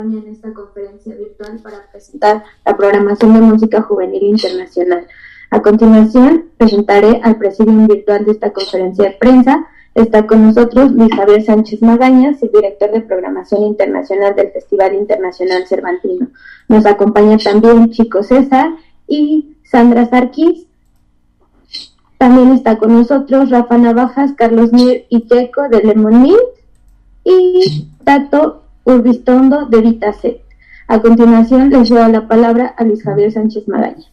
en esta conferencia virtual para presentar la programación de música juvenil internacional. A continuación, presentaré al presidium virtual de esta conferencia de prensa. Está con nosotros Luis Javier Sánchez Magaña, subdirector de programación internacional del Festival Internacional Cervantino. Nos acompaña también Chico César y Sandra Sarkis. También está con nosotros Rafa Navajas, Carlos Mir y Checo de Lemon Mint y Tato Urbistondo de Vitacet. A continuación les doy la palabra a Luis Javier Sánchez Magaña.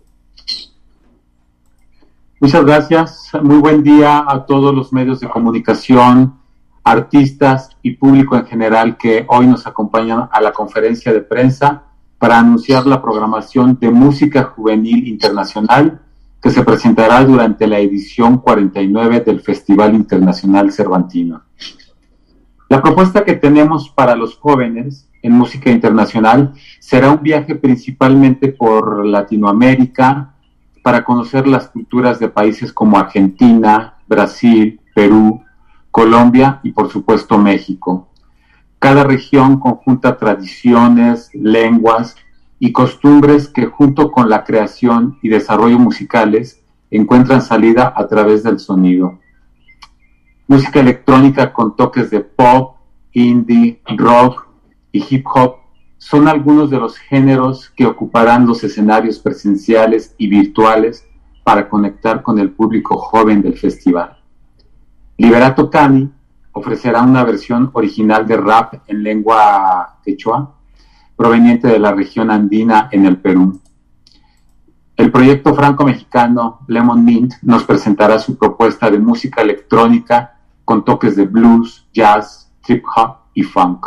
Muchas gracias. Muy buen día a todos los medios de comunicación, artistas y público en general que hoy nos acompañan a la conferencia de prensa para anunciar la programación de música juvenil internacional que se presentará durante la edición 49 del Festival Internacional Cervantino. La propuesta que tenemos para los jóvenes en música internacional será un viaje principalmente por Latinoamérica para conocer las culturas de países como Argentina, Brasil, Perú, Colombia y por supuesto México. Cada región conjunta tradiciones, lenguas y costumbres que junto con la creación y desarrollo musicales encuentran salida a través del sonido. Música electrónica con toques de pop, indie, rock y hip hop son algunos de los géneros que ocuparán los escenarios presenciales y virtuales para conectar con el público joven del festival. Liberato Cani ofrecerá una versión original de rap en lengua quechua, proveniente de la región andina en el Perú. El proyecto franco-mexicano Lemon Mint nos presentará su propuesta de música electrónica con toques de blues, jazz, trip hop y funk.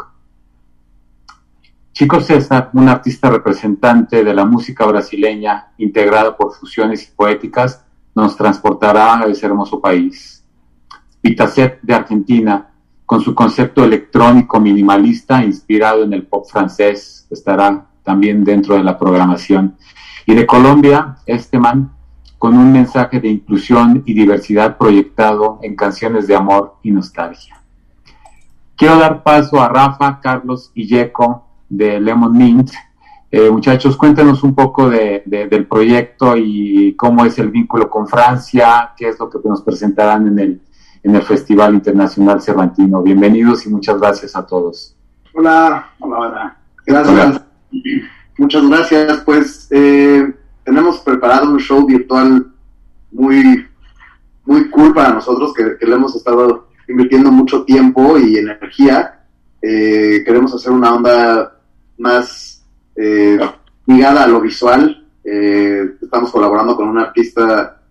Chico César, un artista representante de la música brasileña integrada por fusiones y poéticas, nos transportará a ese hermoso país. Vitacet de Argentina, con su concepto electrónico minimalista inspirado en el pop francés, estará también dentro de la programación. Y de Colombia, Esteban, con un mensaje de inclusión y diversidad proyectado en canciones de amor y nostalgia. Quiero dar paso a Rafa, Carlos y Checo de Lemon Mint. Muchachos, cuéntenos un poco del proyecto y cómo es el vínculo con Francia, qué es lo que nos presentarán en el Festival Internacional Cervantino. Bienvenidos y muchas gracias a todos. Hola. Gracias. Hola. Muchas gracias. Pues tenemos preparado un show virtual muy cool para nosotros, que le hemos estado invirtiendo mucho tiempo y energía. Queremos hacer una onda más ligada a lo visual. Estamos colaborando con un artista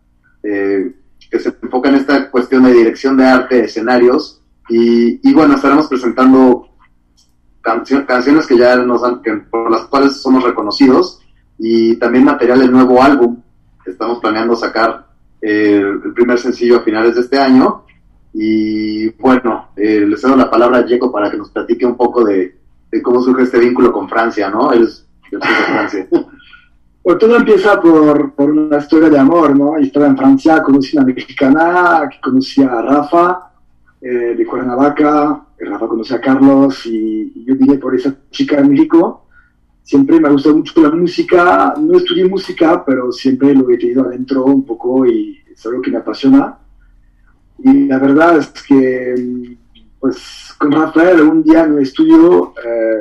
que se enfoca en esta cuestión de dirección de arte, escenarios, y bueno, estaremos presentando canciones que ya por las cuales somos reconocidos, y también material del nuevo álbum que estamos planeando sacar el primer sencillo a finales de este año. Y bueno, le cedo la palabra a Checo para que nos platique un poco de cómo surge este vínculo con Francia, ¿no? Él es de Francia. Bueno, todo empieza por una historia de amor, ¿no? Yo estaba en Francia, conocí a una mexicana que conocía a Rafa de Cuernavaca, Rafa conocía a Carlos y yo vine por esa chica en México. Siempre me ha gustado mucho la música, no estudié música, pero siempre lo he tenido adentro un poco y es algo que me apasiona. Y la verdad es que, pues, con Rafael, un día en el estudio,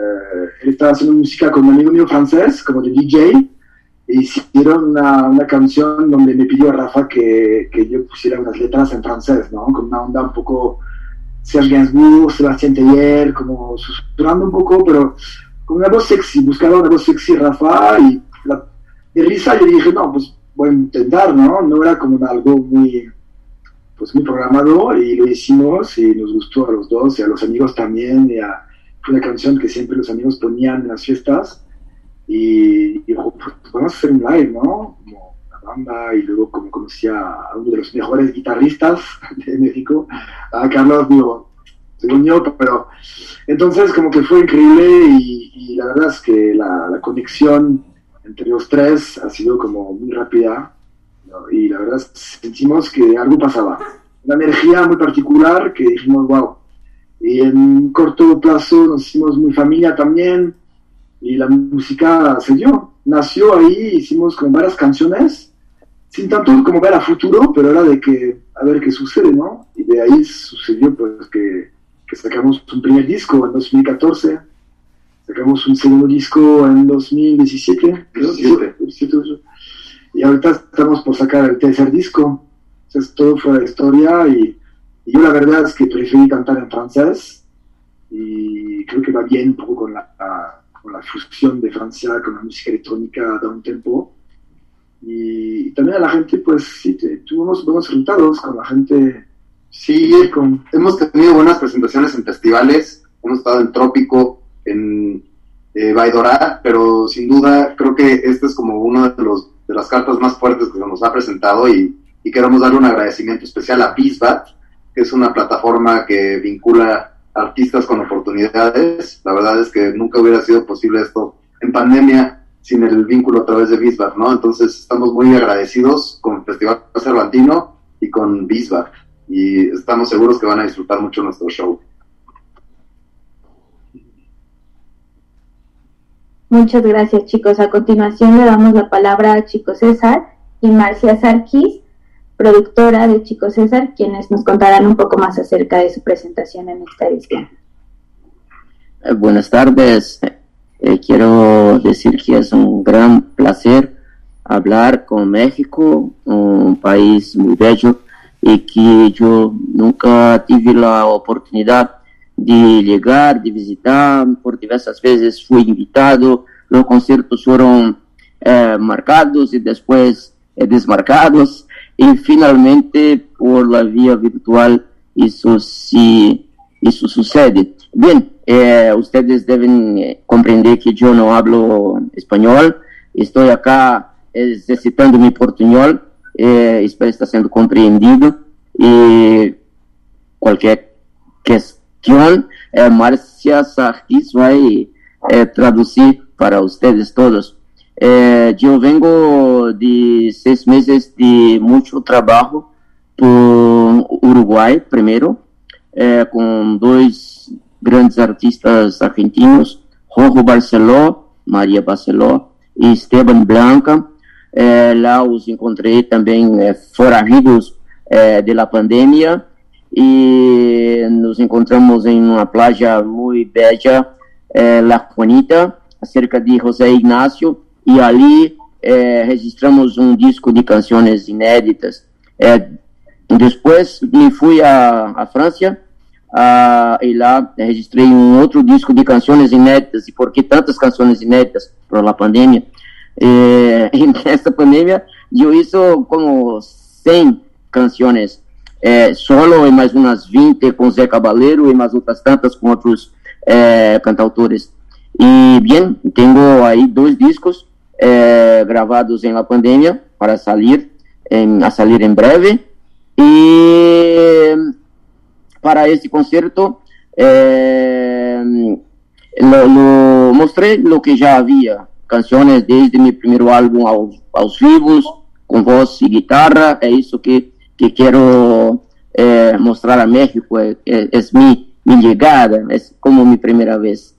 él estaba haciendo música con un amigo mío francés, como de DJ, e hicieron una canción donde me pidió a Rafa que yo pusiera unas letras en francés, ¿no? Con una onda un poco Serge Gainsbourg, Sébastien Tellier, como susurrando un poco, pero con una voz sexy, buscaba una voz sexy Rafa, y de risa yo dije, no, pues voy a intentar, ¿no? No era como algo muy programado, y lo hicimos y nos gustó a los dos y a los amigos también. Fue una canción que siempre los amigos ponían en las fiestas y pues vamos a hacer un live, ¿no? Como la banda, y luego como conocí a uno de los mejores guitarristas de México, a Carlos, digo, según yo, pero entonces como que fue increíble y la verdad es que la conexión entre los tres ha sido como muy rápida. Y la verdad sentimos que algo pasaba, una energía muy particular que dijimos, wow, y en corto plazo nos hicimos muy familia también, y la música se dio, nació ahí, hicimos como varias canciones, sin tanto como ver a futuro, pero era de que, a ver qué sucede, ¿no? Y de ahí sucedió pues que sacamos un primer disco en 2014, sacamos un segundo disco en 2017, y ahorita estamos por sacar el tercer disco. Entonces todo fue la historia, y yo la verdad es que preferí cantar en francés, y creo que va bien un poco con la fusión de Francia con la música electrónica da un tiempo. Y también a la gente, pues sí, tuvimos buenos resultados con la gente. Sí, hemos tenido buenas presentaciones en festivales, hemos estado en Trópico, en Baidorá, pero sin duda creo que este es como uno de las cartas más fuertes que se nos ha presentado, y queremos darle un agradecimiento especial a Bisbat, que es una plataforma que vincula artistas con oportunidades. La verdad es que nunca hubiera sido posible esto en pandemia sin el vínculo a través de Bisbat, ¿no? Entonces estamos muy agradecidos con el Festival Cervantino y con Bisbat, y estamos seguros que van a disfrutar mucho nuestro show. Muchas gracias, chicos. A continuación le damos la palabra a Chico César y Marcia Sarkis, productora de Chico César, quienes nos contarán un poco más acerca de su presentación en esta edición. Buenas tardes. Quiero decir que es un gran placer hablar con México, un país muy bello, y que yo nunca tuve la oportunidad de llegar, de visitar. Por diversas veces fui invitado, los conciertos fueron marcados y después desmarcados, y finalmente por la vía virtual eso sucede. Bien, ustedes deben comprender que yo no hablo español, estoy acá ejercitando mi portuñol, espero estar siendo comprendido, y cualquier cuestión, Marcia Sarkis va a traducir para ustedes todos. Yo vengo de 6 meses de mucho trabajo por Uruguay primero, con 2 grandes artistas argentinos, Jorge Barceló, María Barceló y Esteban Blanca. Lá os encontrei também foragidos de la pandemia, e nos encontramos em uma playa muito bella, La Juanita, cerca de José Ignacio, e ali registramos um disco de canções inéditas. Depois me fui à França, e lá registrei um outro disco de canções inéditas. E por que tantas canções inéditas? Por la pandemia. E nessa pandemia eu hice como 100 canções, solo, e mais umas 20 com Zé Cabaleiro, e mais outras tantas com outros cantautores. E bem, tenho aí 2 discos gravados em la pandemia para salir em breve. E para esse concerto mostrei o que já havia, canções desde meu primeiro álbum aos vivos, com voz e guitarra. É isso que quero mostrar a México, é minha chegada, é como minha primeira vez.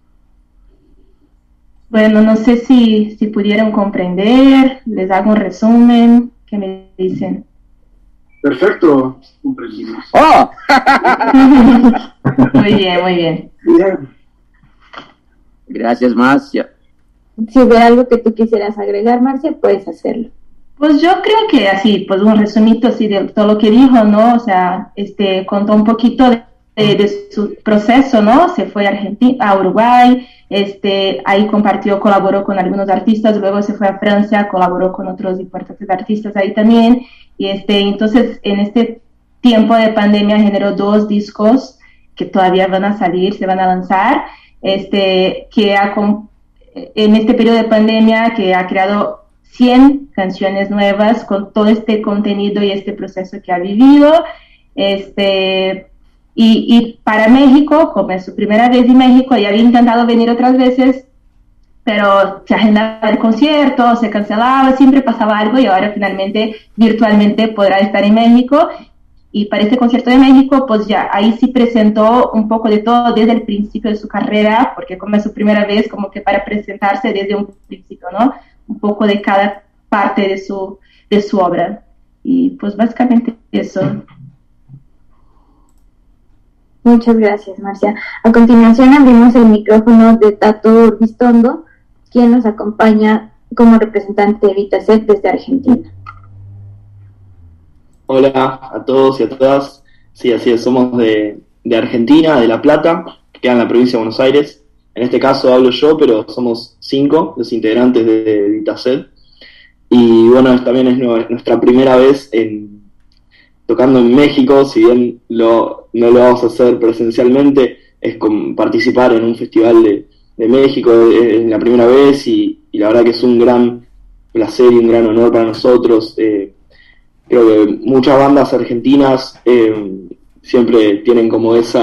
Bueno, no sé si pudieron comprender, les hago un resumen, ¿qué me dicen? Perfecto, comprendimos. ¡Oh! Muy bien. Bien. Gracias, Marcia. Si hubiera algo que tú quisieras agregar, Marcia, puedes hacerlo. Pues yo creo que así, pues un resumito así de todo lo que dijo, ¿no? O sea, contó un poquito de su proceso, ¿no? Se fue a Uruguay, ahí colaboró con algunos artistas, luego se fue a Francia, colaboró con otros importantes artistas ahí también, y entonces en este tiempo de pandemia generó 2 discos que todavía van a salir, se van a lanzar, en este periodo de pandemia que ha creado 100 canciones nuevas con todo este contenido y este proceso que ha vivido, y para México, como es su primera vez en México, ya había intentado venir otras veces, pero se agendaba el concierto, se cancelaba, siempre pasaba algo, y ahora finalmente virtualmente podrá estar en México. Y para este concierto de México, pues ya ahí sí presentó un poco de todo desde el principio de su carrera, porque como es su primera vez, como que para presentarse desde un principio, ¿no? Un poco de cada parte de su obra. Y pues básicamente eso. Muchas gracias, Marcia. A continuación abrimos el micrófono de Tato Urbistondo, quien nos acompaña como representante de Vitaset desde Argentina. Hola a todos y a todas. Sí, así es, somos de Argentina, de La Plata, que queda en la provincia de Buenos Aires. En este caso hablo yo, pero somos 5 los integrantes de Vitaset. Y bueno, también es nuestra primera vez tocando en México, si bien no lo vamos a hacer presencialmente, es participar en un festival de México, es la primera vez y la verdad que es un gran placer y un gran honor para nosotros. Creo que muchas bandas argentinas siempre tienen como ese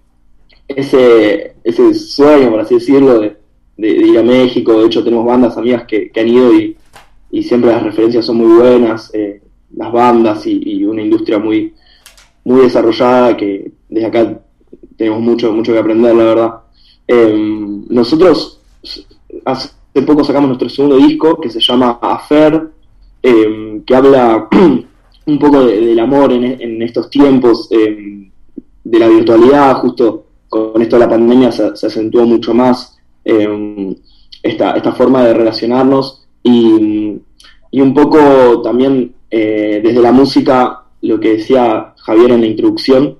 sueño, por así decirlo, de ir a México. De hecho tenemos bandas amigas que han ido y siempre las referencias son muy buenas, las bandas y una industria muy, muy desarrollada que desde acá tenemos mucho que aprender, la verdad. Nosotros hace poco sacamos nuestro segundo disco que se llama Affair, que habla un poco del amor en estos tiempos, de la virtualidad. Justo con esto de la pandemia se acentuó mucho más esta forma de relacionarnos y un poco también desde la música, lo que decía Javier en la introducción,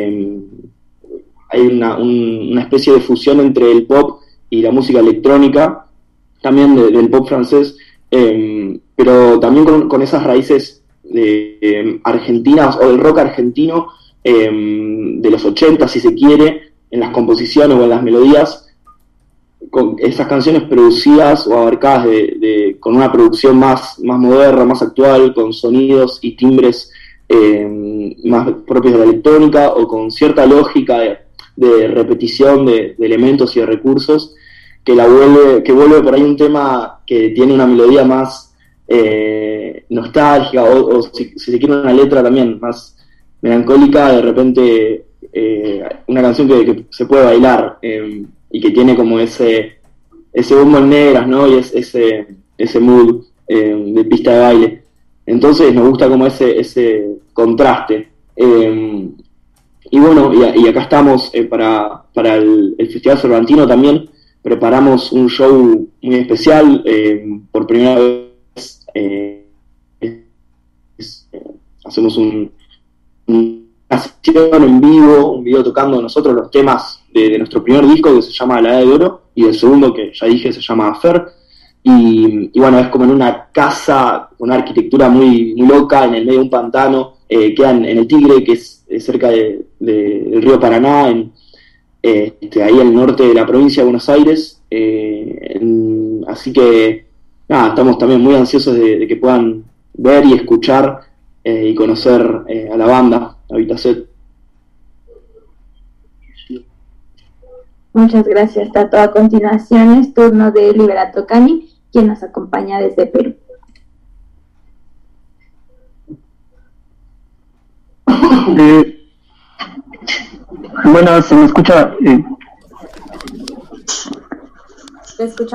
hay una especie de fusión entre el pop y la música electrónica, también del pop francés, pero también con esas raíces argentinas o del rock argentino de los 80, si se quiere, en las composiciones o en las melodías, con esas canciones producidas o abarcadas con una producción más moderna, más actual, con sonidos y timbres más propios de la electrónica o con cierta lógica de repetición de elementos y de recursos que vuelve por ahí un tema que tiene una melodía más nostálgica o si se quiere una letra también más melancólica, de repente una canción que se puede bailar y que tiene como ese bombo en negras, ¿no? Y ese mood de pista de baile. Entonces nos gusta como ese contraste. Y bueno, y acá estamos para el Festival Cervantino también. Preparamos un show muy especial, por primera vez hacemos una sesión en vivo, un video tocando nosotros los temas de nuestro primer disco que se llama La Edad de Oro y el segundo que ya dije se llama Affair y bueno, es como en una casa con una arquitectura muy, muy loca en el medio de un pantano, queda en el Tigre, que es cerca del río Paraná, ahí en el norte de la provincia de Buenos Aires, así que nada, estamos también muy ansiosos de que puedan ver y escuchar y conocer a la banda, a Vitaset. Muchas gracias, Tato. A continuación es turno de Liberato Cani, quien nos acompaña desde Perú. Bueno, se me escucha. Te escuchamos.